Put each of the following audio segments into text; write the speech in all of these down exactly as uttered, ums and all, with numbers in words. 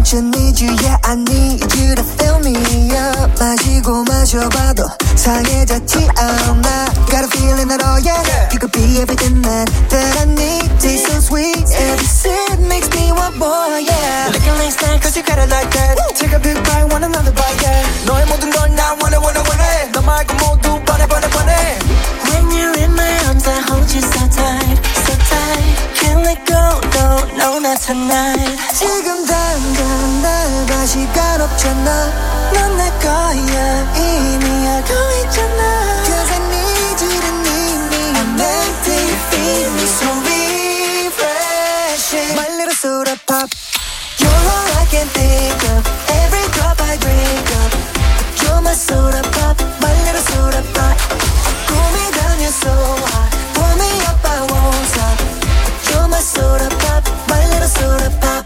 much I need you, yeah I need you to fill me up. 마시고 마셔봐도 상해졌지 않아. Got a feeling that oh yeah, yeah. You could be everything that, that I need. Taste so sweet, every sip makes me want more, yeah. Looking like snack cause you got it like that. Take a big bite, want another bite, yeah. 너의 모든 걸 나 원해 원해 원해. 너 말고 모두 뻔해 뻔해 뻔해. When you're in my arms I hold you so tight, so tight. Can't let go, no, no, not tonight. 지금 당장 날 봐 시간 없잖아. 넌 내 거야 이미 알고 있잖아. Cause I need you to need me. I'm meant to feed me so refreshing. My little soda pop. You're all I can think of. Every drop I drink up. You're my soda pop. My little soda pop. Cool me down, you're so hot. Pull me up, I won't stop. You're my soda pop. My little soda pop.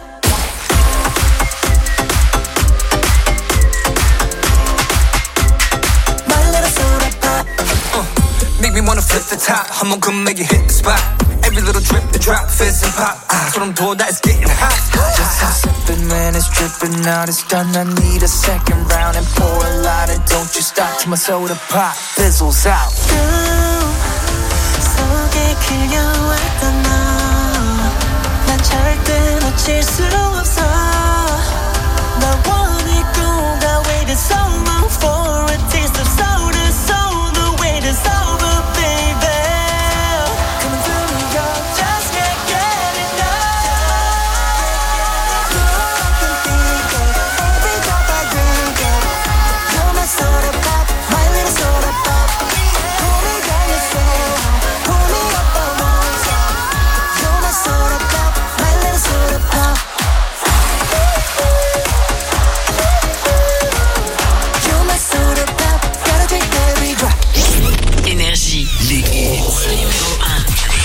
Make me wanna flip the top. 한번 come make you hit the spot. Every little drip, the drop, fizz and pop. Ah, 소름 돋아, it's getting hot. Just stop sipping, man, it's dripping out. It's done, I need a second round and pour a lot. And don't you stop till my soda pop fizzles out. 속에 끌려왔던 너, 난 절대 놓칠 수 없어. 나 원했고 나 waited so long for a taste of soda. So the wait is over, baby. Coming through me, yo, just can't get enough. You're all I can think of. Every drop I drink up. You're my soda pop, my little soda pop. Pull me down, you're so hot. Pull me up, I won't stop. You're my soda pop, my little soda pop. You're my soda pop, gotta drink every drop. Énergie, les hits numéro un.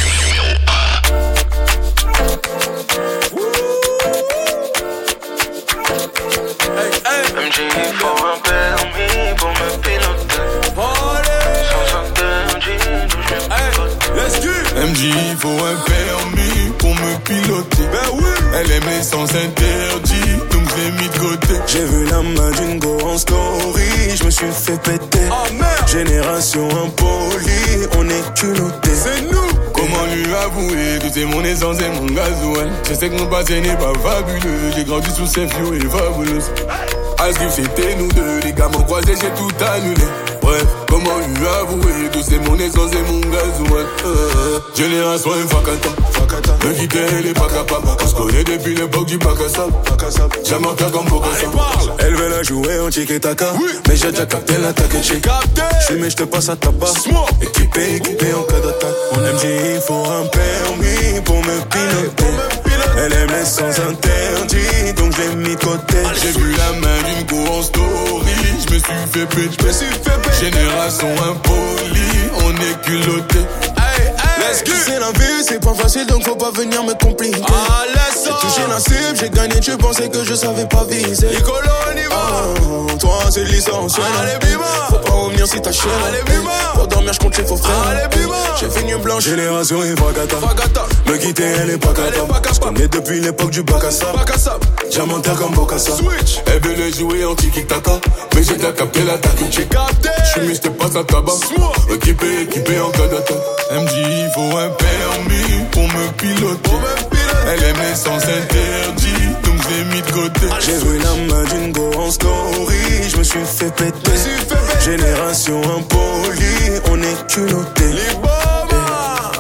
M J faut un permis pour me piloter. Sans interdit, d'où je me M J faut un permis pour me piloter. Ben oui. Elle aime les sens interdits, donc je l'ai mis de côté. J'ai vu la main d'une go en story, je me suis fait péter. Oh merde. Génération impolie, on est culotté. C'est nous. Comment lui avouer que c'est mon essence et mon gasoil. Je sais que mon passé n'est pas fabuleux. J'ai grandi sous ces vieux et fabuleuses. Asgif c'était nous deux, les gars m'ont croisé, j'ai tout annulé. Bref, comment lui avouer que c'est mon essence et mon gasoil. euh, Génération infacata, me quitter elle est pas capable. On se connaît depuis l'époque du bac à sable. J'aime en faire comme Bocassa. Elle veut la jouer en tiki-taka, oui. Mais j'ai déjà capté l'attaque et j'ai capté. J'fume et j'te passe à tabac. Équipé, équipé en cas d'attaque. En M J il faut un permis pour me piloter. Elle aime les sens interdits, donc je l'ai mis de côté. J'ai vu la main d'une go en story, je me suis fait péter. Génération impolie, on est culotté. Let's go. C'est la vie, c'est pas facile donc faut pas venir me compliquer. Ah, laisse ça. J'ai touché la cible, j'ai gagné, tu pensais que je savais pas viser. Nicolo, on y va. Oh, toi c'est licencié. Allez, bima. Faut pas revenir si t'as cher. Allez, bima. Pour dormir, je compte les faux frères. Allez, bima. J'ai fait une blanche. Génération Infagata. Me quitter, elle est pas capable. Je connais depuis l'époque du bac à sable. Diamantaire comme Bocassa. Switch. Elle veut jouer en tiki-taka, mais j'ai déjà capté l'attaque. J'ai capté. J'suis mis, j'te passe à tabac. Équipé, équipé en cas d'attaque. M J, il faut un permis pour me piloter. Elle aime les sens interdits, donc je l'ai mis de côté. J'ai vu la main d'une go en story, je me suis fait péter. Génération impolie, on est culotté. Les bombes.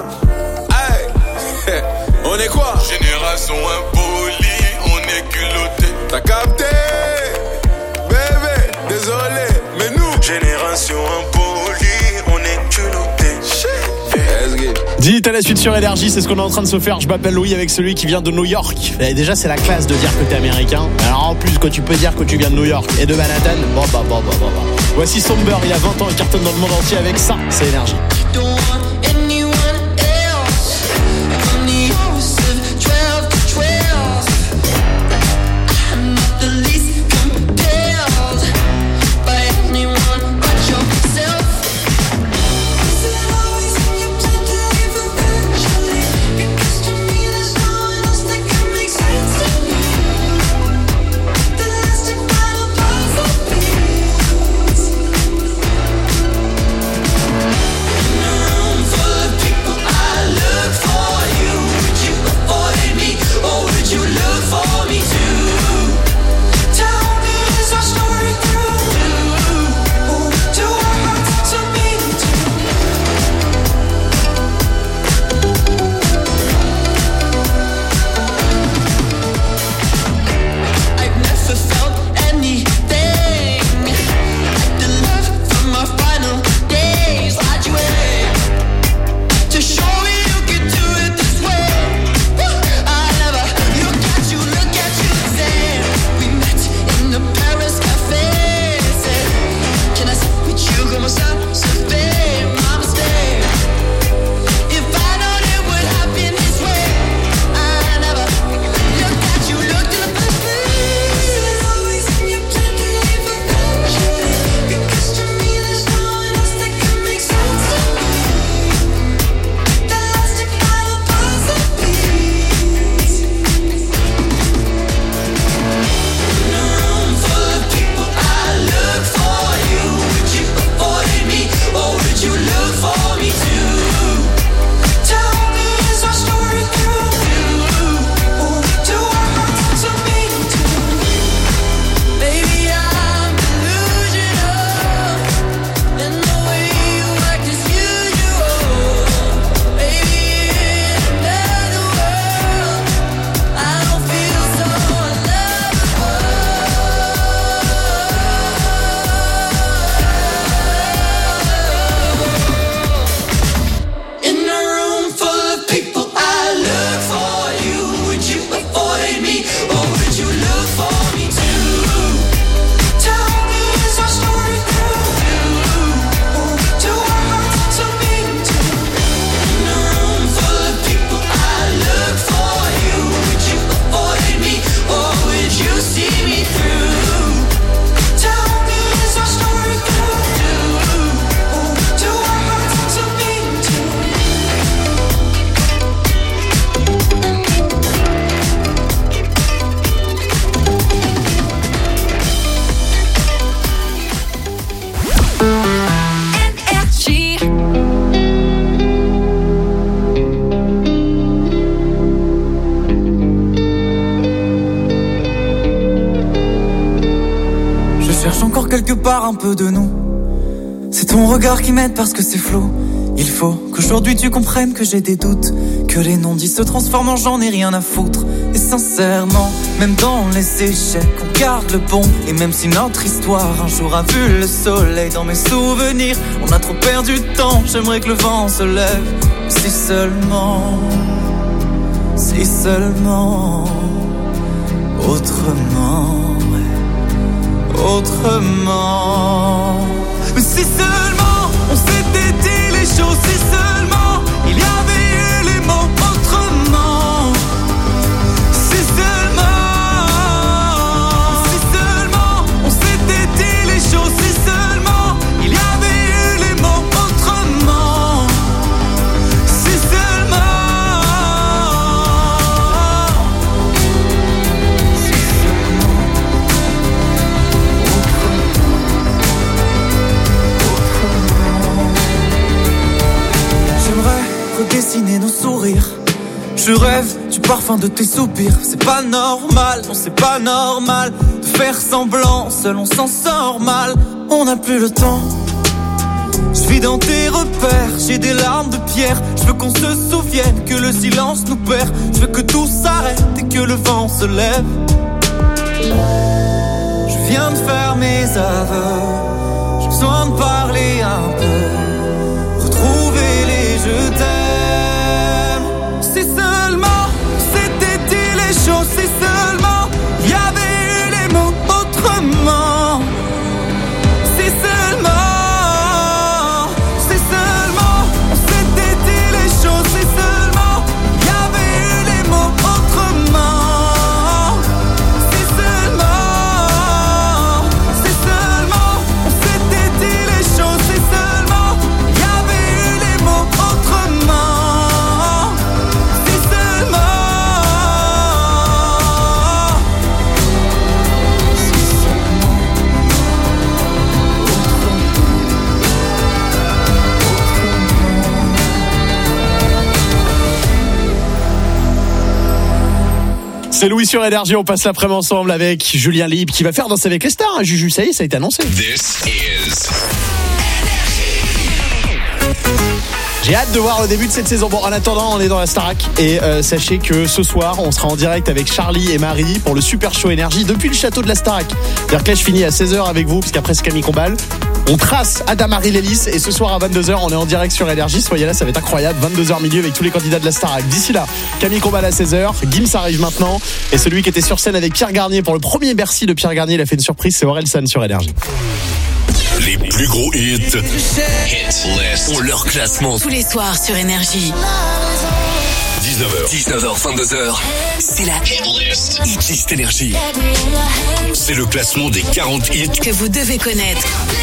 Hey. On est quoi? Génération impolie, on est culotté. T'as capté? Bébé, désolé, mais nous. Génération impolie, on est culotté. Dites à la suite sur Énergie, c'est ce qu'on est en train de se faire. Je m'appelle Louis avec celui qui vient de New York. Et déjà c'est la classe de dire que t'es américain. Alors en plus quand tu peux dire que tu viens de New York et de Manhattan, bon bah bon bah bon bah. Voici Somber, il a vingt ans et cartonne dans le monde entier avec ça, c'est Énergie. cherche encore quelque part un peu de nous. C'est ton regard qui m'aide parce que c'est flou. Il faut qu'aujourd'hui tu comprennes que j'ai des doutes, que les non-dits se transforment en j'en ai rien à foutre. Et sincèrement, même dans les échecs, on garde le bon. Et même si notre histoire un jour a vu le soleil dans mes souvenirs, on a trop perdu de temps, j'aimerais que le vent se lève. Mais si seulement, si seulement, autrement, autrement. Mais si seulement, on s'était dit les choses, si seulement, il y avait eu les mots autrement. Si seulement, si seulement, on s'était dit les choses, si seulement, il y avait eu les mots autrement. Si seulement, si seulement, autrement, autrement. J'aimerais redessiner nos sourires. Je rêve du parfum de tes soupirs. C'est pas normal, non c'est pas normal de faire semblant, seul on s'en sort mal. On n'a plus le temps. Je vis dans tes repères, j'ai des larmes de pierre. Je veux qu'on se souvienne que le silence nous perd. Je veux que tout s'arrête et que le vent se lève. Je viens de faire mes aveux, j'ai besoin de parler un peu, retrouver les je t'aime. Si seulement, c'était dit les choses, si seulement, il y avait eu les mots autrement. Si seulement, si seulement, on s'était dit les choses, si seulement, il y avait eu les mots autrement. Si seulement, si seulement, on s'était dit les choses, si seulement, il y avait eu les mots autrement. C'est Louis sur Énergie, on passe l'après-midi ensemble avec Julien Libre qui va faire Danser avec les stars. Hein. Juju, ça y est, ça a été annoncé. This is J'ai hâte de voir le début de cette saison. Bon, en attendant, on est dans la Starac et euh, sachez que ce soir, on sera en direct avec Charlie et Marie pour le Super Show Énergie depuis le château de la Starac. C'est-à-dire que là, je finis à seize heures avec vous, puisqu'après c'est Camille Combal. On trace Adam-Marie Lélis et ce soir à vingt-deux heures, on est en direct sur Énergie. Soyez là, ça va être incroyable. vingt-deux heures milieu avec tous les candidats de la Starac. D'ici là, Camille Combal à seize heures. Gims arrive maintenant. Et celui qui était sur scène avec Pierre Garnier pour le premier Bercy de Pierre Garnier, il a fait une surprise, c'est Orelsan sur Énergie. les plus gros hits. Hit List. On leur classement. Tous les soirs sur Énergie. dix-neuf heures. dix-neuf heures, vingt-deux heures. C'est la Hit List. Hit List Énergie. C'est le classement des quarante hits que vous devez connaître.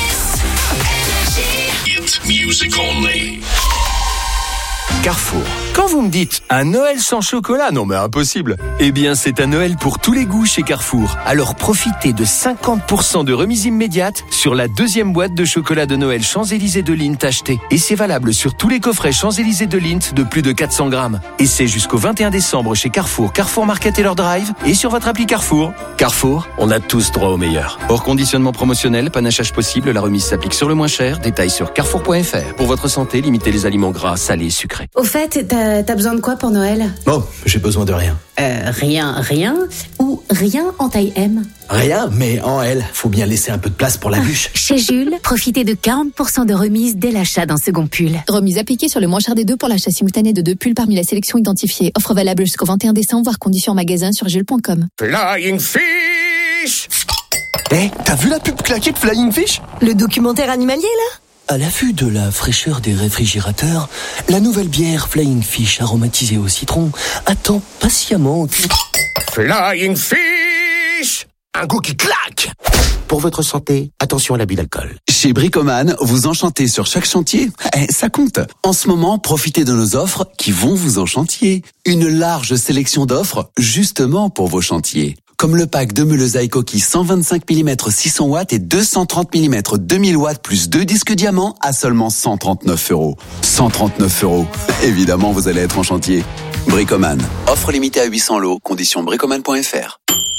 Hit Music Only. Carrefour. Quand vous me dites un Noël sans chocolat, non mais impossible. Eh bien, c'est un Noël pour tous les goûts chez Carrefour. Alors profitez de cinquante pour cent de remise immédiate sur la deuxième boîte de chocolat de Noël Champs-Élysées de Lindt achetée. Et c'est valable sur tous les coffrets Champs-Élysées de Lindt de plus de quatre cents grammes. Et c'est jusqu'au vingt et un décembre chez Carrefour, Carrefour Market et leur Drive et sur votre appli Carrefour. Carrefour, on a tous droit au meilleur. Hors conditionnement promotionnel, panachage possible, la remise s'applique sur le moins cher. Détails sur carrefour point f r. Pour votre santé, limitez les aliments gras, salés, sucrés. Au fait, t'as, t'as besoin de quoi pour Noël ? Oh, j'ai besoin de rien. Euh, rien, rien ou rien en taille M ? Rien, mais en L. Faut bien laisser un peu de place pour la bûche. Chez Jules, profitez de quarante pour cent de remise dès l'achat d'un second pull. Remise appliquée sur le moins cher des deux pour l'achat simultané de deux pulls parmi la sélection identifiée. Offre valable jusqu'au vingt et un décembre, voire conditions en magasin sur jules point com. Flying Fish. Eh, hey, t'as vu la pub claquée de Flying Fish ? Le documentaire animalier, là ? À la vue de la fraîcheur des réfrigérateurs, la nouvelle bière Flying Fish aromatisée au citron attend patiemment. Flying Fish. Un goût qui claque. Pour votre santé, attention à l'abus d'alcool. Chez Bricoman, vous enchantez sur chaque chantier. Eh, ça compte. En ce moment, profitez de nos offres qui vont vous enchantier. Une large sélection d'offres justement pour vos chantiers. Comme le pack de meules à coquilles cent vingt-cinq millimètres six cents watts et deux cent trente millimètres deux mille watts plus deux disques diamants à seulement cent trente-neuf euros. cent trente-neuf euros. Évidemment, vous allez être en chantier. Bricoman. Offre limitée à huit cents lots. Conditions bricoman point f r.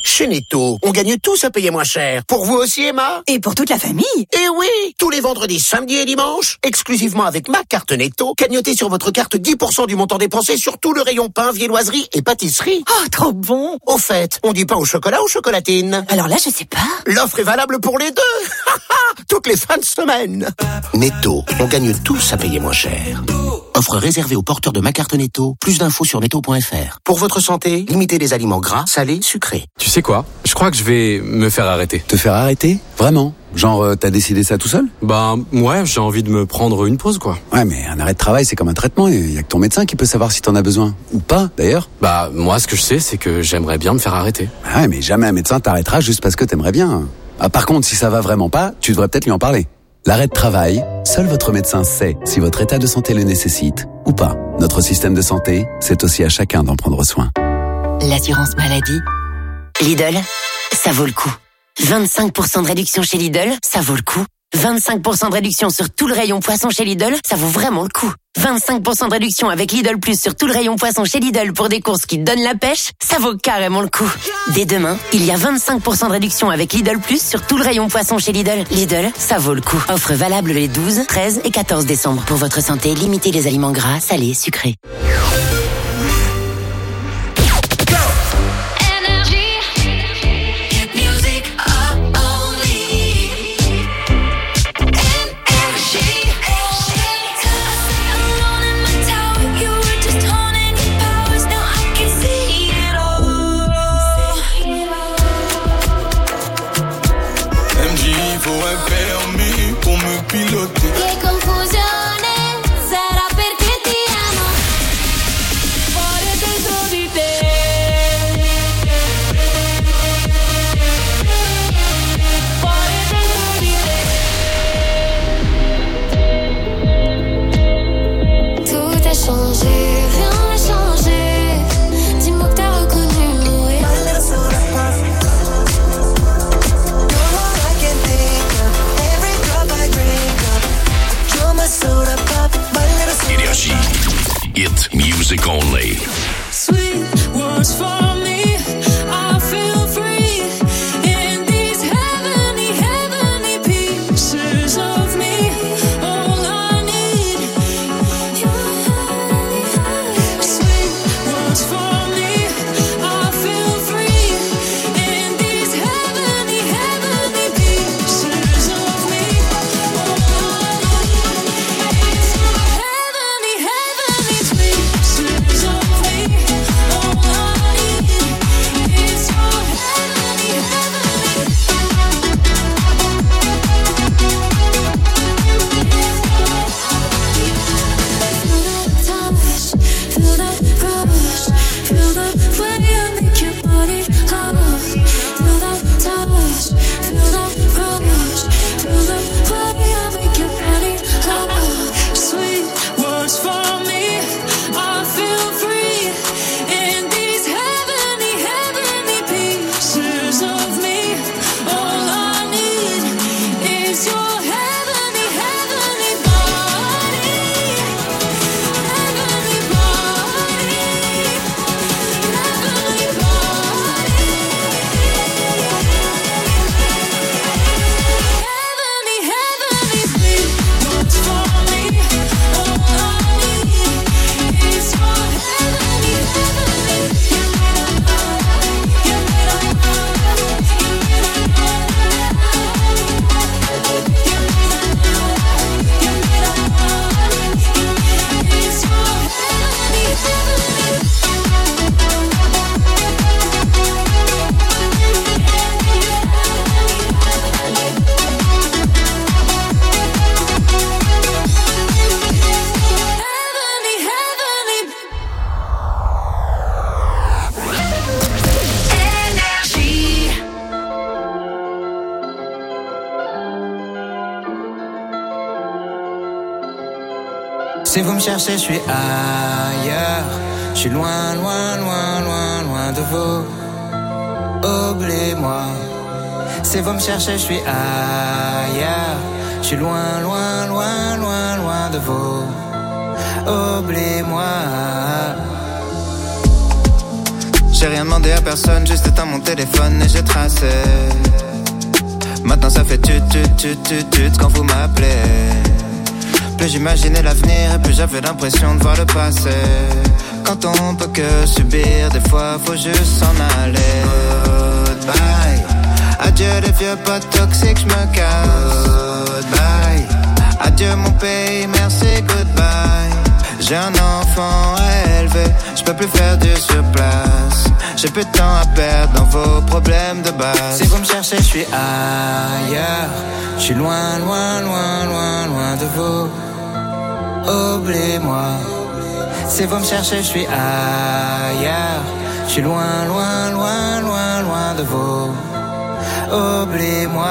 Chez Netto, on gagne tous à payer moins cher. Pour vous aussi, Emma? Et pour toute la famille? Eh oui! Tous les vendredis, samedis et dimanches, exclusivement avec ma carte Netto, cagnotez sur votre carte dix pour cent du montant dépensé sur tout le rayon pain, viennoiserie et pâtisserie. Oh, trop bon! Au fait, on dit pain au chocolat ou chocolatine? Alors là, je sais pas. L'offre est valable pour les deux. Toutes les fins de semaine. Netto, on gagne tous à payer moins cher. Offre réservée aux porteurs de ma carte Netto. Plus d'infos sur netto point f r. Pour votre santé, limitez les aliments gras, salés, sucrés. Tu sais quoi? Je crois que je vais me faire arrêter. Te faire arrêter? Vraiment? Genre, euh, t'as décidé ça tout seul? Bah, ouais, j'ai envie de me prendre une pause, quoi. Ouais, mais un arrêt de travail, c'est comme un traitement. Il y a que ton médecin qui peut savoir si t'en as besoin. Ou pas, d'ailleurs. Bah, moi, ce que je sais, c'est que j'aimerais bien me faire arrêter. Ah ouais, mais jamais un médecin t'arrêtera juste parce que t'aimerais bien. Ah, par contre, si ça va vraiment pas, tu devrais peut-être lui en parler. L'arrêt de travail, seul votre médecin sait si votre état de santé le nécessite ou pas. Notre système de santé, c'est aussi à chacun d'en prendre soin. L'assurance maladie. Lidl, ça vaut le coup. vingt-cinq pour cent de réduction chez Lidl, ça vaut le coup. vingt-cinq pour cent de réduction sur tout le rayon poisson chez Lidl, ça vaut vraiment le coup. vingt-cinq pour cent de réduction avec Lidl Plus sur tout le rayon poisson chez Lidl pour des courses qui donnent la pêche, ça vaut carrément le coup. Dès demain, il y a vingt-cinq pour cent de réduction avec Lidl Plus sur tout le rayon poisson chez Lidl. Lidl, ça vaut le coup. Offre valable les douze, treize et quatorze décembre. Pour votre santé, limitez les aliments gras, salés, sucrés. Piloter. Che confusione sarà perché ti amo. Fuori dentro di te. Fuori dentro di te. Tout a changé, rien n'a changé. Dis-moi que t'as reconnu, oui. Energy. It music only. Sweet words for me. I feel free in these heavenly, heavenly pieces of me. All I need. Sweet words for me. I feel free in these heavenly, heavenly pieces of me. All I need. Heavenly, heavenly pieces of me. All I need is your heavenly, heavenly. Feel the touch, feel the rush, feel the way I make your body hot. Feel the touch, feel the rush, feel the way I make your body hot. Sweet words for me, I feel free in these heavenly, heavenly pieces of me. All I need is your heavenly, heavenly body. Heavenly body. Heavenly body. Heavenly, heavenly sweet words for me. All I need is your heavenly, heavenly. Give me the love, give me the love, give me the love, give me the love, give me the love. It's your heavenly, heavenly, heavenly. Énergie. Si vous me cherchez, je suis ailleurs. Je suis loin, loin, loin, loin, loin de vous. Oubliez-moi. Si vous me cherchez, je suis ailleurs. Je suis loin, loin, loin, loin, loin de vous. Oubliez-moi. J'ai rien demandé à personne, juste éteint mon téléphone et j'ai tracé. Maintenant ça fait tut tut tut tut tut quand vous m'appelez. Plus j'imaginais l'avenir et plus j'avais l'impression de voir le passé. Quand on peut que subir, des fois faut juste s'en aller. Goodbye, adieu les vieux potes toxiques, j'me casse. Goodbye, adieu mon pays, merci, goodbye. J'ai un enfant à élever, j'peux plus faire du surplace. J'ai plus de temps à perdre dans vos problèmes de base. Si vous me cherchez, j'suis ailleurs. J'suis loin, loin, loin, loin, loin de vous. Oubliez-moi. Si vous me cherchez, j'suis ailleurs. J'suis loin, loin, loin, loin, loin de vous. Oubliez-moi.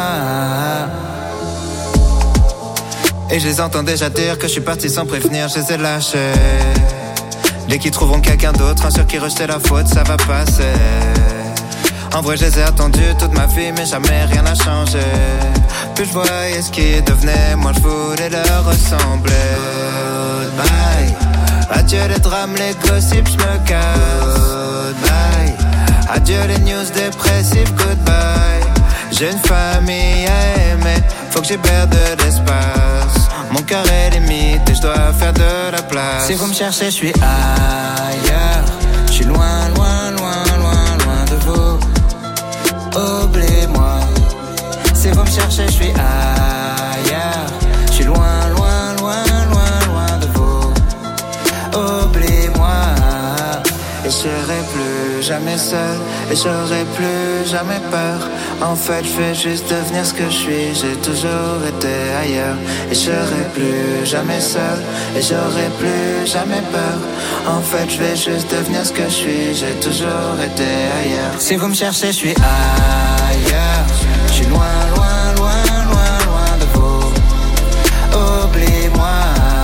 Et je les entends déjà dire que je suis parti sans prévenir, je les ai lâchés. Dès qu'ils trouveront quelqu'un d'autre, un sur qui rejeter la faute, ça va passer. En vrai, je les ai attendus toute ma vie, mais jamais rien n'a changé. Plus je voyais ce qui devenait, moi je voulais leur ressembler. Goodbye, adieu les drames, les gossips, je me casse. Goodbye, adieu les news dépressives, goodbye. J'ai une famille à aimer, faut que j'ébère de l'espace. Mon cœur est limite et je dois faire de la place. Si vous me cherchez, je suis ailleurs. Je suis loin, loin, loin, loin, loin de vous. Oubliez-moi. Si vous me cherchez, je suis ailleurs. Je suis loin, loin, loin, loin, loin de vous. Oubliez-moi. Et je serai plus jamais seul, et j'aurai plus jamais peur. En fait, je vais juste devenir ce que je suis. J'ai toujours été ailleurs, et je serai plus jamais seul, et j'aurai plus jamais peur. En fait, je vais juste devenir ce que je suis. J'ai toujours été ailleurs. Si vous me cherchez, je suis ailleurs. Je suis loin, loin, loin, loin, loin de vous. Oubliez-moi.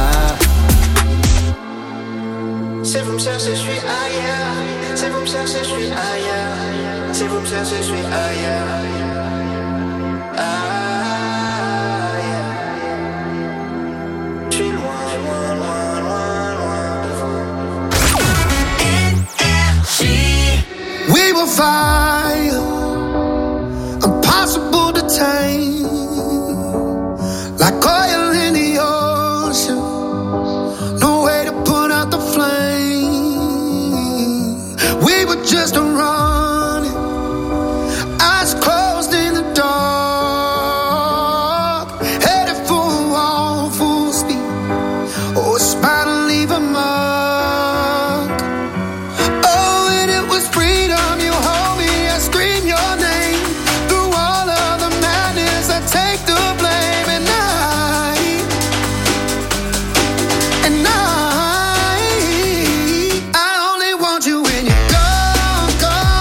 Si vous me cherchez, je suis ailleurs. Si vous me cherchez, je suis ailleurs. Si vous me cherchez, je suis ailleurs. Ailleurs. Je suis loin, loin, loin, loin, loin de vous. Énergie. We will fire, impossible to tame, like oil in the ocean. No way to put out the flame. We were just running, eyes closed in the dark, headed for a wall, full speed. Oh, a smile to leave a mark. Oh, and it was freedom. You hold me, I scream your name. Through all of the madness, I take the blame. And I, and I, I only want you when you're gone, gone.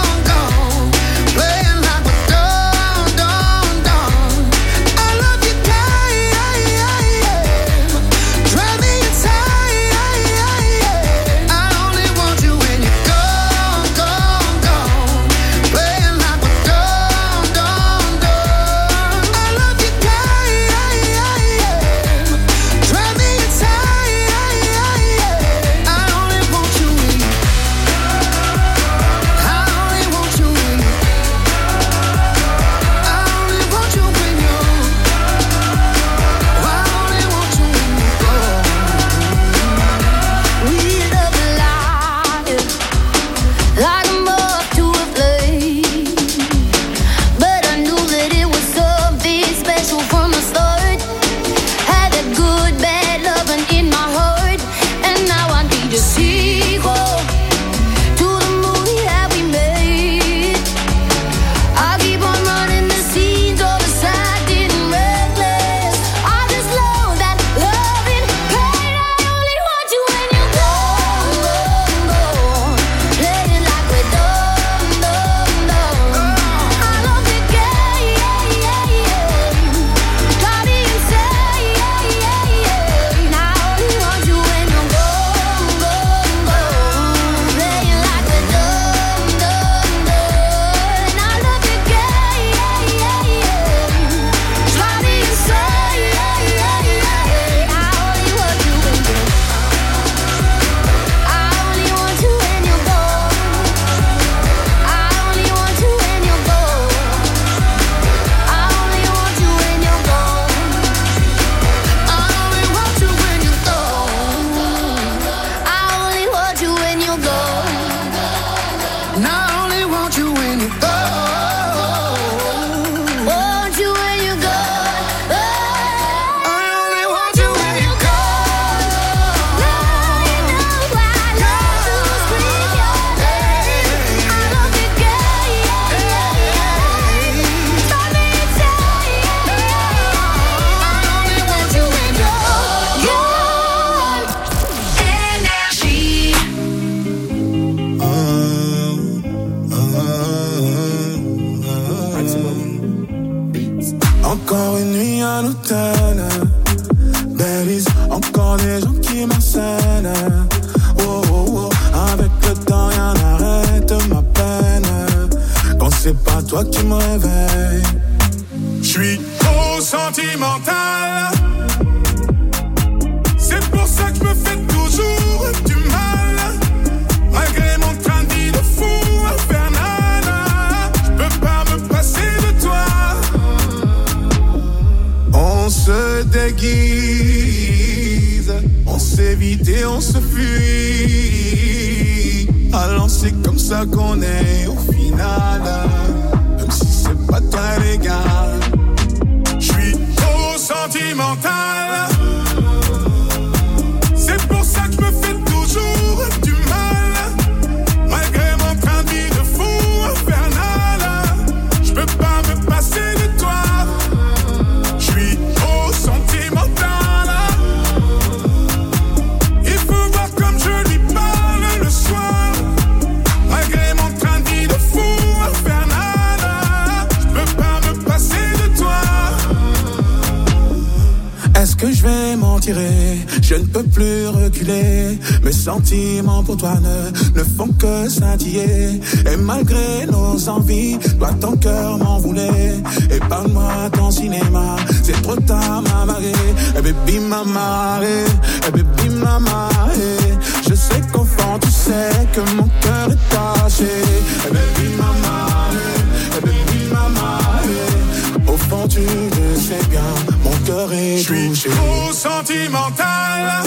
And I only want you when you go. Want you when you go. I only want you when you go. Now you know I love to scream your name. I love you, girl, yeah, yeah, yeah. Let me tell you, I only want you when you go. Energy. Encore une nuit à l'hôtel, babies, encore des gens qui m'harcèlent. Oh, oh, oh, avec le temps rien n'arrête ma peine. Quand c'est pas toi qui me réveille, j'suis trop sentimental. C'est pour ça que je me fais toujours du mal. Malgré mon train de vie de fou infernal, j'peux pas me passer de toi. On se déguise, on s'évite et on se fuit. Alors c'est comme ça qu'on est au final. Même si c'est pas très légal, j'suis trop sentimental. C'est pour ça que je me fais toujours du mal. Malgré mon train de vie de fou infernal, j'peux pas me passer de toi. J'suis trop sentimental. Il faut voir comme je lui parle le soir. Malgré mon train de vie de fou infernal, j'peux pas me passer de toi. Est-ce que je vais m'en tirer? Je ne peux plus reculer. Mes sentiments pour toi ne, ne font que scintiller. Et malgré nos envies, toi ton cœur m'en voulait. Et parle-moi ton cinéma, c'est trop tard m'a marré. Et baby m'a marré, et baby m'a marré. Je sais qu'au fond tu sais que mon cœur est taché. Et baby m'a marré, et baby m'a marré. Au fond tu le sais bien, mon cœur est touché. J'suis trop sentimental.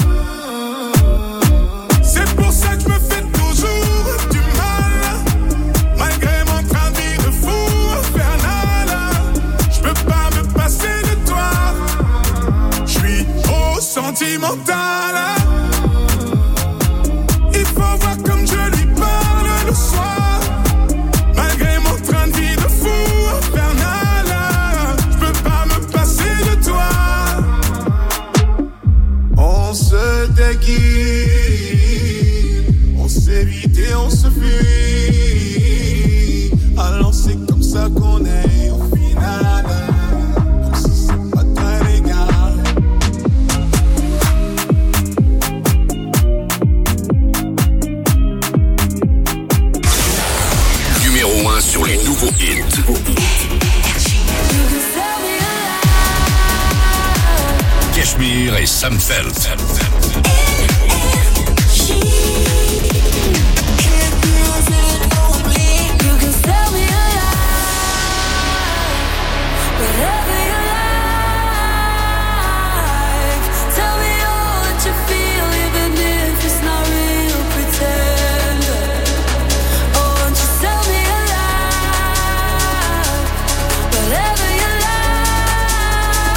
C'est pour ça que je me fais toujours du mal. Malgré mon train de vie de fou infernal, j'peux pas me passer de toi. J'suis trop sentimental. Il faut voir comme je lui parle le soir. Malgré mon train de vie de fou infernal, j'peux pas me passer de toi. On se déguise, on s'évite et on se fuit. Alors c'est comme ça qu'on est au final. Même si c'est pas très légal. Numéro un sur les nouveaux hits. Cashmere et Sam Felt.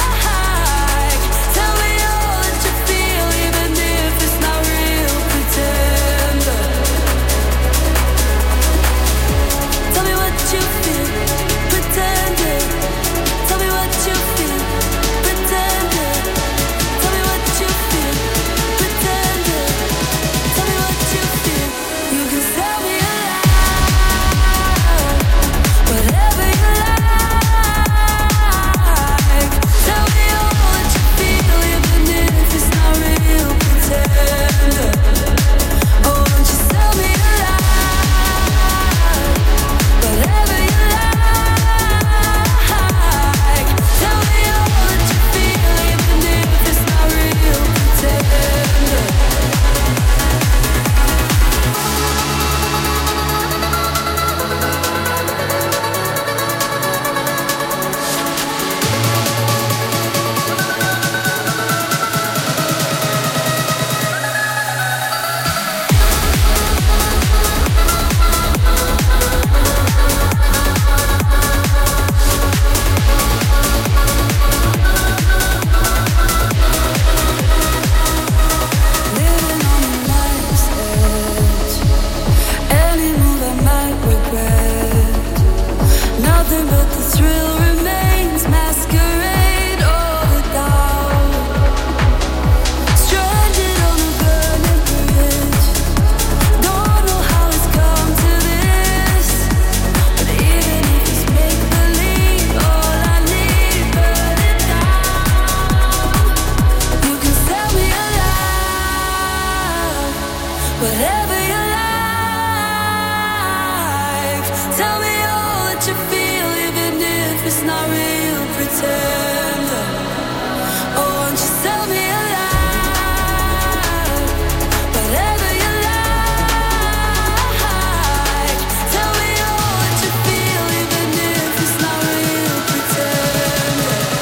Tell me all that you feel, even if it's not real. Pretend. nothing but the thrill remains. Masquerade all the doubt. Stranded on a burning bridge. Don't know how it's come to this. But even if it's make believe, all I need burn it down. You can sell me alive, whatever you like. Tell me all that you feel, even if it's not real. Pretend. Oh, won't you sell me alive, whatever you like. Tell me all that you feel, even if it's not real. Pretend.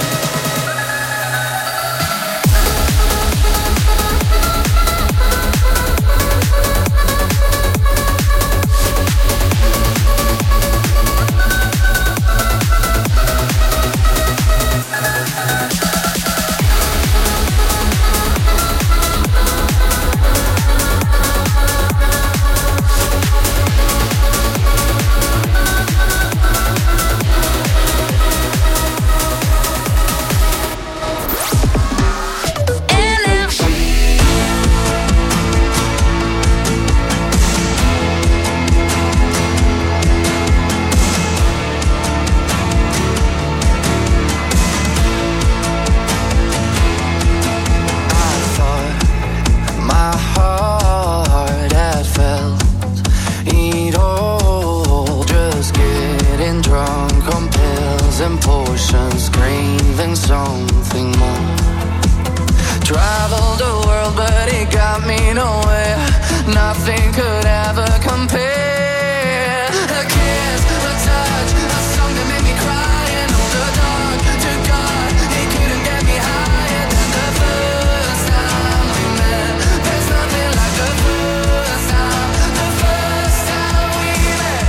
My heart had felt it all. Just getting drunk on pills and potions, craving something more. Traveled the world, but it got me nowhere. Nothing could ever compare. A kiss, a touch, a song that made me cry, and all the dark to God, it couldn't get me higher than the first time we met. There's nothing like the first time, the first time we met.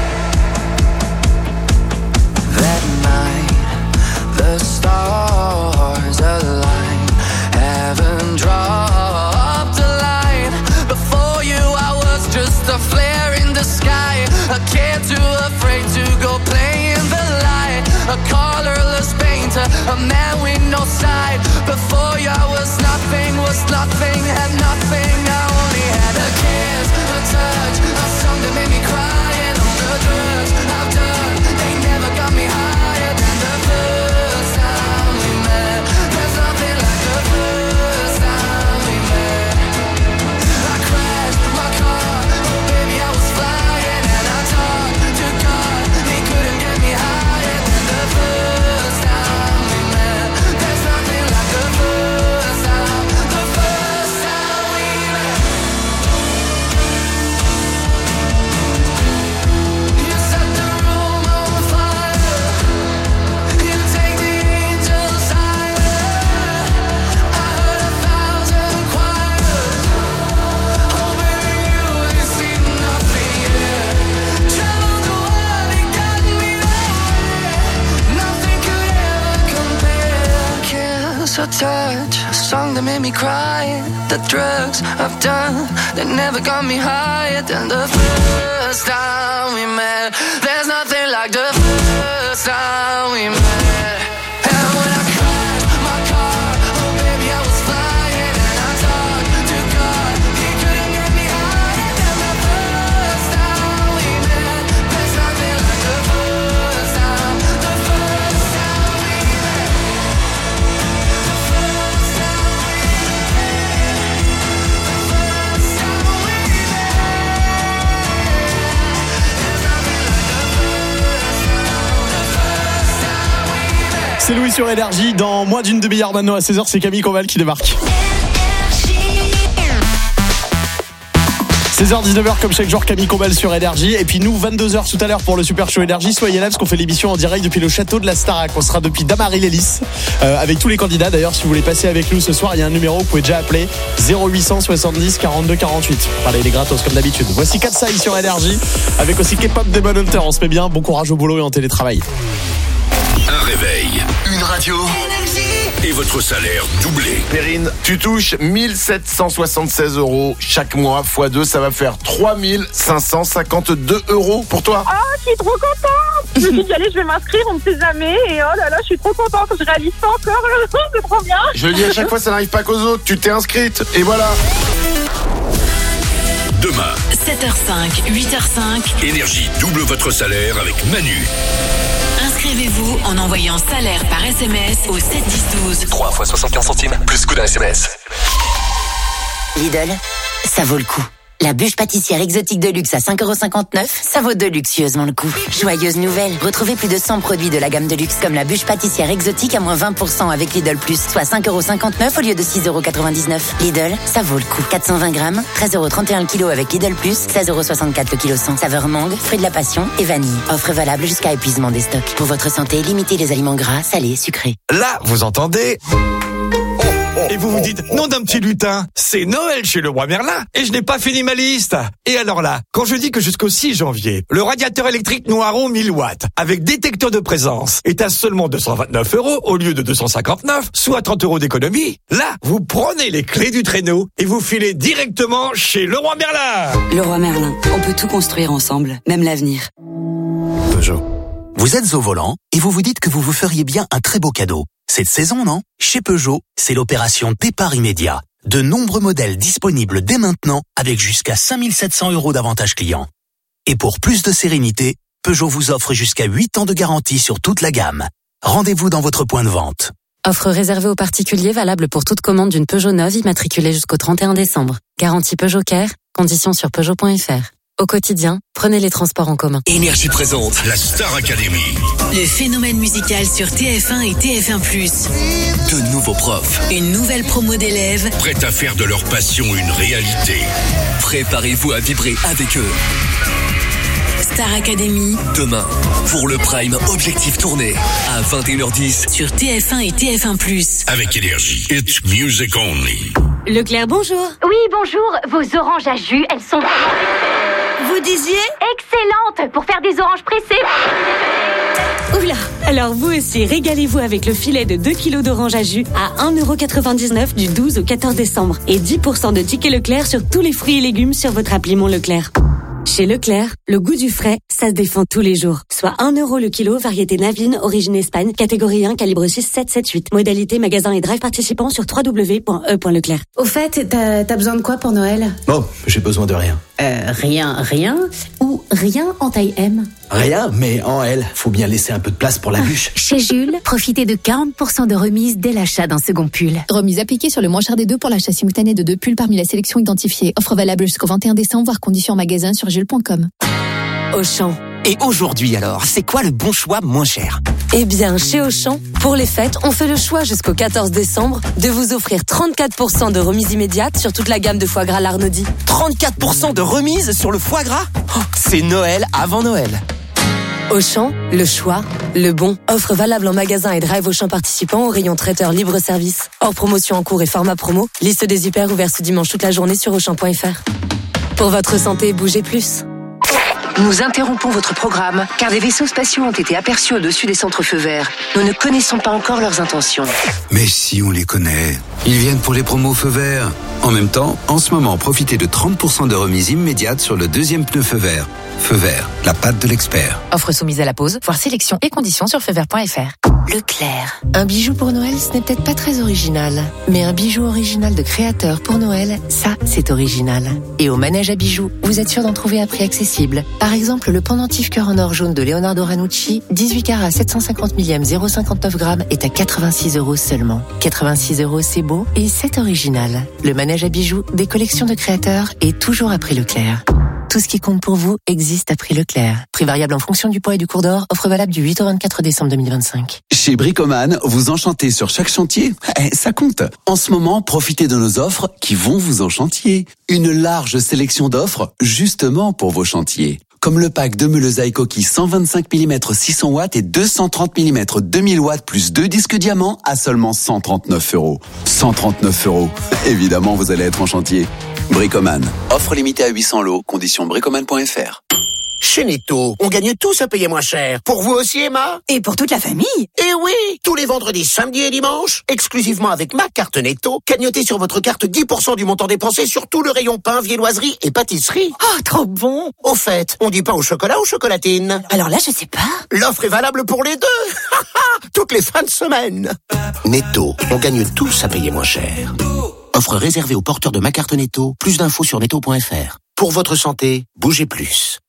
That night, the stars aligned, heaven dropped a line. Before you, I was just a flare in the sky, a kid too afraid to go play in the light, a colorless painter, a man with no side. Before you, I was nothing, was nothing, had nothing. I only had a kiss, a touch, a song that made me cry, and all the drugs I've done, they never got me higher than the first time we met. There's nothing like the first time we met. I crashed my car, oh baby I was flying, and I talked to God, he couldn't get me higher than the first time we met. There's nothing like the first time, the first time we met. You set the room on fire, you take the angels higher. I heard a thousand choirs, oh baby you ain't seen nothing yet. Traveled the world, it got me there. Nothing could ever compare. A kiss, a touch, a song that made me cry. The drugs I've done, they never got me higher than the first time we met. There's nothing like the first time we met. And when I crashed my car, oh baby I was flying, and I talked to God, he couldn't get me higher than the first time we met. There's nothing like the first time, the first time we met. The first time we met. The first time we met. There's nothing like the first time, the first time we met. C'est Louis sur Énergie. Dans moins d'une demi-heure maintenant à seize heures, c'est Camille Combal qui débarque. seize heures dix-neuf heures comme chaque jour, Camille Combal sur Énergie. Et puis nous, vingt-deux heures tout à l'heure pour le Super Show Énergie. Soyez là parce qu'on fait l'émission en direct depuis le château de la Starac. On sera depuis Damary-les-Lys euh, avec tous les candidats. D'ailleurs, si vous voulez passer avec nous ce soir, il y a un numéro, vous pouvez déjà appeler zéro huit cent soixante-dix quarante-deux quarante-huit. Allez, les gratos comme d'habitude. Voici Katsai sur Énergie avec aussi K-pop Demon Hunter. On se met bien, bon courage au boulot et en télétravail. Un réveil, une radio et votre salaire doublé. Perrine, tu touches mille sept cent soixante-seize euros chaque mois, fois deux, ça va faire trois mille cinq cent cinquante-deux euros pour toi. Oh, je suis trop contente. Je me suis dit, allez, je vais m'inscrire, on ne sait jamais. Et oh là là, je suis trop contente. Je réalise pas encore. C'est trop bien. Je le dis à chaque fois, ça n'arrive pas qu'aux autres. Tu t'es inscrite. Et voilà. Demain, sept heures cinq, huit heures cinq. Énergie double votre salaire avec Manu. Inscrivez-vous en envoyant salaire par S M S au sept dix douze. trois fois soixante-quinze centimes, plus coup d'un S M S. Lidl, ça vaut le coup. La bûche pâtissière exotique de luxe à cinq euros cinquante-neuf, ça vaut de luxueusement le coup. Joyeuse nouvelle, retrouvez plus de cent produits de la gamme de luxe comme la bûche pâtissière exotique à moins vingt pour cent avec Lidl Plus, soit cinq euros cinquante-neuf au lieu de six euros quatre-vingt-dix-neuf. Lidl, ça vaut le coup. quatre cent vingt grammes, treize euros trente et un le kilo avec Lidl Plus, seize euros soixante-quatre le kilo cent. Saveur mangue, fruit de la passion et vanille. Offre valable jusqu'à épuisement des stocks. Pour votre santé, limitez les aliments gras, salés, sucrés. Là, vous entendez? Et vous vous dites, nom d'un petit lutin, c'est Noël chez le roi Merlin et je n'ai pas fini ma liste. Et alors là, quand je dis que jusqu'au six janvier, le radiateur électrique Noiron mille watts avec détecteur de présence est à seulement deux cent vingt-neuf euros au lieu de deux cent cinquante-neuf, soit trente euros d'économie, là, vous prenez les clés du traîneau et vous filez directement chez le roi Merlin. Le roi Merlin, on peut tout construire ensemble, même l'avenir. Peugeot. Vous êtes au volant et vous vous dites que vous vous feriez bien un très beau cadeau. Cette saison, non? Chez Peugeot, c'est l'opération départ immédiat. De nombreux modèles disponibles dès maintenant avec jusqu'à cinq mille sept cents euros d'avantages clients. Et pour plus de sérénité, Peugeot vous offre jusqu'à huit ans de garantie sur toute la gamme. Rendez-vous dans votre point de vente. Offre réservée aux particuliers valable pour toute commande d'une Peugeot neuve immatriculée jusqu'au trente et un décembre. Garantie Peugeot Care, conditions sur Peugeot point F R. Au quotidien, prenez les transports en commun. Énergie présente la Star Academy. Le phénomène musical sur T F un et T F un plus. De nouveaux profs. Une nouvelle promo d'élèves. Prêts à faire de leur passion une réalité. Préparez-vous à vibrer avec eux. Star Academy. Demain, pour le Prime Objectif Tournée, à vingt et une heures dix. Sur T F un et T F un plus. Avec Énergie. It's music only. Leclerc, bonjour. Oui, bonjour. Vos oranges à jus, elles sont... Vous disiez? Excellentes pour faire des oranges pressées. Oula. Alors vous aussi, régalez-vous avec le filet de deux kilos d'oranges à jus à un euro quatre-vingt-dix-neuf du douze au quatorze décembre. Et dix pour cent de tickets Leclerc sur tous les fruits et légumes sur votre appli Mon Leclerc. Chez Leclerc, le goût du frais, ça se défend tous les jours. Soit un euro le kilo, variété Navine, origine Espagne, catégorie un, calibre six sept sept huit. Modalité magasin et drive participant sur w w w point e point leclerc. Au fait, t'as, t'as besoin de quoi pour Noël? Oh, j'ai besoin de rien. Euh, rien, rien ou rien en taille M? Rien, mais en L. Faut bien laisser un peu de place pour la bûche. Chez Jules, profitez de quarante pour cent de remise dès l'achat d'un second pull. Remise appliquée sur le moins cher des deux pour l'achat simultané de deux pulls parmi la sélection identifiée. Offre valable jusqu'au vingt et un décembre, voire conditions en magasin sur jules point com. Auchan. Et aujourd'hui alors, c'est quoi le bon choix moins cher? Eh bien, chez Auchan, pour les fêtes, on fait le choix jusqu'au quatorze décembre de vous offrir trente-quatre pour cent de remise immédiate sur toute la gamme de foie gras Larnaudy. trente-quatre pour cent de remise sur le foie gras? Oh, c'est Noël avant Noël. Auchan, le choix, le bon. Offre valable en magasin et drive Auchan participant au rayon traiteur libre-service. Hors promotion en cours et format promo. Liste des hyper ouverts ce dimanche toute la journée sur auchan point F R. Pour votre santé, bougez plus. Nous interrompons votre programme car des vaisseaux spatiaux ont été aperçus au-dessus des centres feux verts. Nous ne connaissons pas encore leurs intentions. Mais si on les connaît, ils viennent pour les promos feux verts. En même temps, en ce moment, profitez de trente pour cent de remise immédiate sur le deuxième pneu feu vert. Feu vert, la patte de l'expert. Offre soumise à la pause, voir sélection et conditions sur feu vert point F R. Leclerc. Un bijou pour Noël, ce n'est peut-être pas très original. Mais un bijou original de créateur pour Noël, ça, c'est original. Et au manège à bijoux, vous êtes sûr d'en trouver à prix accessible. Par exemple, le pendentif cœur en or jaune de Leonardo Ranucci, dix-huit carats sept cent cinquante millième, zéro virgule cinquante-neuf grammes, est à quatre-vingt-six euros seulement. quatre-vingt-six euros, c'est beau et c'est original. Le manège à bijoux des collections de créateurs est toujours à prix Leclerc. Tout ce qui compte pour vous existe à prix Leclerc. Prix variable en fonction du poids et du cours d'or. Offre valable du huit au vingt-quatre décembre deux mille vingt-cinq. Chez Bricoman, vous enchantez sur chaque chantier. Eh, ça compte. En ce moment, profitez de nos offres qui vont vous enchantier. Une large sélection d'offres justement pour vos chantiers. Comme le pack de meules coquilles cent vingt-cinq millimètres six cents watts et deux cent trente millimètres deux mille watts plus deux disques diamants à seulement cent trente-neuf euros. cent trente-neuf euros. Évidemment, vous allez être en chantier. Bricoman. Offre limitée à huit cents lots. Conditions bricoman point F R. Chez Netto, on gagne tous à payer moins cher. Pour vous aussi, Emma? Et pour toute la famille? Eh oui! Tous les vendredis, samedis et dimanches, exclusivement avec ma carte Netto, cagnotez sur votre carte dix pour cent du montant dépensé sur tout le rayon pain, viennoiserie et pâtisserie. Oh, trop bon! Au fait, on dit pain au chocolat ou chocolatine? Alors là, je sais pas. L'offre est valable pour les deux! Toutes les fins de semaine. Netto, on gagne tous à payer moins cher. Offre réservée aux porteurs de ma carte Netto. Plus d'infos sur netto point f r. Pour votre santé, bougez plus.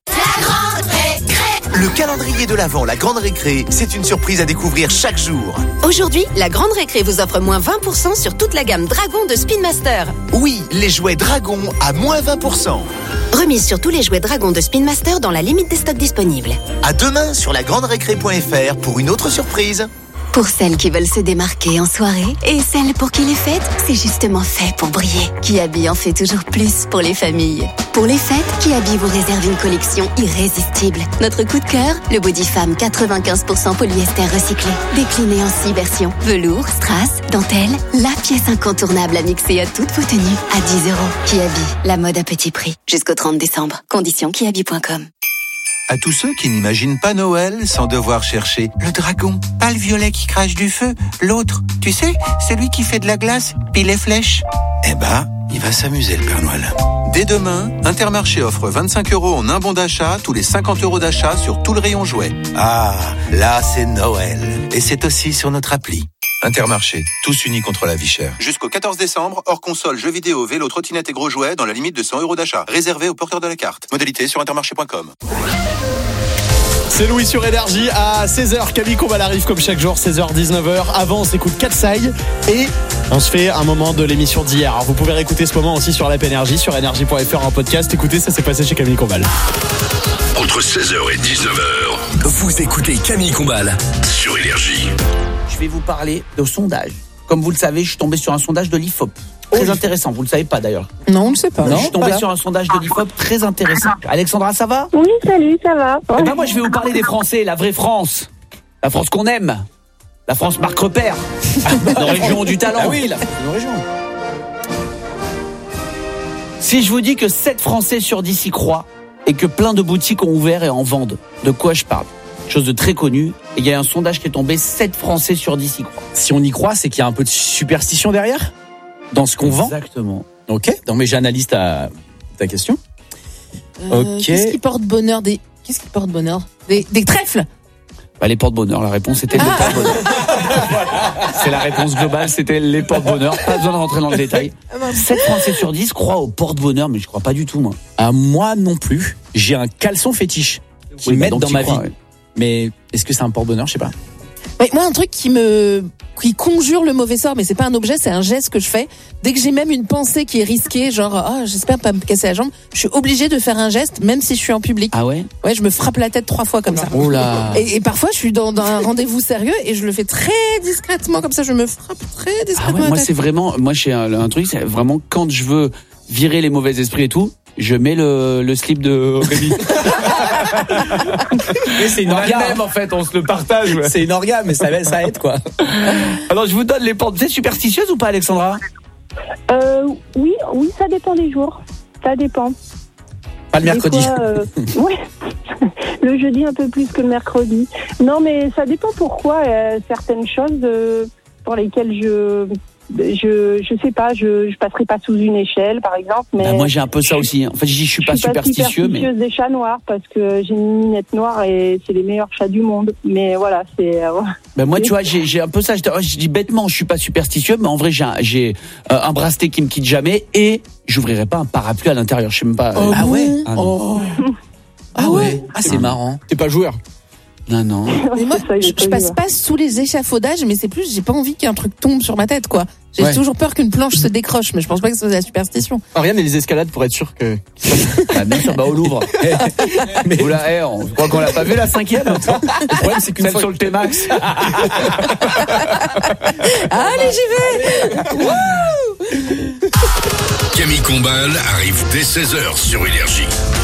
Le calendrier de l'Avent, la Grande Récré, c'est une surprise à découvrir chaque jour. Aujourd'hui, la Grande Récré vous offre moins vingt pour cent sur toute la gamme Dragon de Spin Master. Oui, les jouets Dragon à moins vingt pour cent. Remise sur tous les jouets Dragon de Spin Master dans la limite des stocks disponibles. À demain sur la grande récré point f r pour une autre surprise. Pour celles qui veulent se démarquer en soirée et celles pour qui les fêtes, c'est justement fait pour briller. Kiabi en fait toujours plus pour les familles. Pour les fêtes, Kiabi vous réserve une collection irrésistible. Notre coup de cœur, le Body Femme quatre-vingt-quinze pour cent polyester recyclé. Décliné en six versions. Velours, strass, dentelle, la pièce incontournable à mixer à toutes vos tenues. À dix euros. Kiabi, la mode à petit prix. Jusqu'au trente décembre. Conditions kiabi point com. À tous ceux qui n'imaginent pas Noël sans devoir chercher le dragon, pas le violet qui crache du feu, l'autre, tu sais, celui qui fait de la glace, puis les flèches. Eh ben, il va s'amuser le Père Noël. Dès demain, Intermarché offre vingt-cinq euros en un bon d'achat tous les cinquante euros d'achat sur tout le rayon jouets. Ah, là c'est Noël. Et c'est aussi sur notre appli. Intermarché, tous unis contre la vie chère. Jusqu'au quatorze décembre, hors console, jeux vidéo, vélo, trottinette et gros jouets dans la limite de cent euros d'achat. Réservé aux porteurs de la carte. Modalité sur intermarché point com. C'est Louis sur Énergie à seize heures. Camille Combal arrive comme chaque jour, seize heures dix-neuf heures. Avant, on s'écoute Katsai et on se fait un moment de l'émission d'hier. Alors, vous pouvez réécouter ce moment aussi sur l'app Énergie, sur énergie point f r en podcast. Écoutez, ça s'est passé chez Camille Combal. Entre seize heures et dix-neuf heures, vous écoutez Camille Combal sur Énergie. Je vais vous parler de sondage. Comme vous le savez, je suis tombé sur un sondage de l'I F O P. Très intéressant, vous le savez pas d'ailleurs. Non, on ne le sait pas. Non, je suis tombé voilà. sur un sondage de l'I F O P très intéressant. Alexandra, ça va? Oui, salut, ça va. Eh ben moi, je vais vous parler des Français, la vraie France. La France qu'on aime. La France marque repère. Nos régions du talent. Ah oui, la nos régions. Si je vous dis que sept Français sur dix y croient et que plein de boutiques ont ouvert et en vendent, de quoi je parle? Chose de très connu. Et il y a un sondage qui est tombé, sept Français sur dix y croient. Si on y croit, c'est qu'il y a un peu de superstition derrière dans ce qu'on vend. Exactement. Ok, donc mais j'analyse ta, ta question. Euh, ok. Qu'est-ce qui porte bonheur des... Qu'est-ce qui porte bonheur des... des trèfles? Bah, les porte-bonheur, la réponse était ah. les porte-bonheur. C'est la réponse globale, c'était les porte-bonheur. Pas besoin de rentrer dans le détail. sept Français sur dix croient au porte-bonheur, mais je crois pas du tout, moi. À moi non plus. J'ai un caleçon fétiche qui Oui, bah m'aide donc dans t'y ma crois, vie. ouais. Mais est-ce que c'est un porte-bonheur? Je sais pas. Ouais, moi, un truc qui me qui conjure le mauvais sort, mais c'est pas un objet, c'est un geste que je fais. Dès que j'ai même une pensée qui est risquée, genre oh, j'espère pas me casser la jambe, je suis obligée de faire un geste, même si je suis en public. Ah ouais? Ouais, je me frappe la tête trois fois comme ça. Oh là. Et, et parfois, je suis dans, dans un rendez-vous sérieux et je le fais très discrètement, comme ça, je me frappe très discrètement. Ah ouais, la moi tête. c'est vraiment, moi j'ai un, un truc, c'est vraiment quand je veux virer les mauvais esprits et tout, je mets le, le slip de Rémi. Mais c'est une On a le organe. même en fait, on se le partage. Ouais. C'est une organe, mais ça, ça aide quoi. Alors je vous donne les portes. Vous êtes superstitieuse ou pas, Alexandra? Euh, oui, oui, ça dépend des jours. Ça dépend. Pas le mercredi. Des fois, euh, ouais. Le jeudi un peu plus que le mercredi. Non, mais ça dépend pourquoi. Euh, certaines choses euh, pour lesquelles je, je, je sais pas, je, je passerai pas sous une échelle, par exemple. Mais Bah, moi j'ai un peu ça aussi. En fait, je dis je suis pas je suis superstitieux, pas mais superstitieuse des chats noirs parce que j'ai une minette noire et c'est les meilleurs chats du monde. Mais voilà, c'est. Euh, ben moi tu vois j'ai j'ai un peu ça. Je, je dis bêtement, je suis pas superstitieux, mais en vrai j'ai un, j'ai euh, un bracelet qui me quitte jamais et j'ouvrirai pas un parapluie à l'intérieur. Je sais même pas. Oh ah bon ouais. Ah, non. Oh. Ah ouais. Ah c'est marrant. T'es pas joueur. Non non. Mais moi, Ça, je, j'ai pas je vu, passe ouais. pas sous les échafaudages, mais c'est plus, j'ai pas envie qu'un truc tombe sur ma tête, quoi. J'ai Ouais. toujours peur qu'une planche se décroche, mais je pense pas que c'est de la superstition. Ariane et les escalades pour être sûr que. Ah, bien sûr, bah au Louvre. Mais oula, eh, on je crois qu'on l'a pas vu la cinquième. Le problème c'est qu'une Celle fois. sur le T-Max. Allez, j'y vais. Wouh. Camille Combal arrive dès seize heures sur Énergie.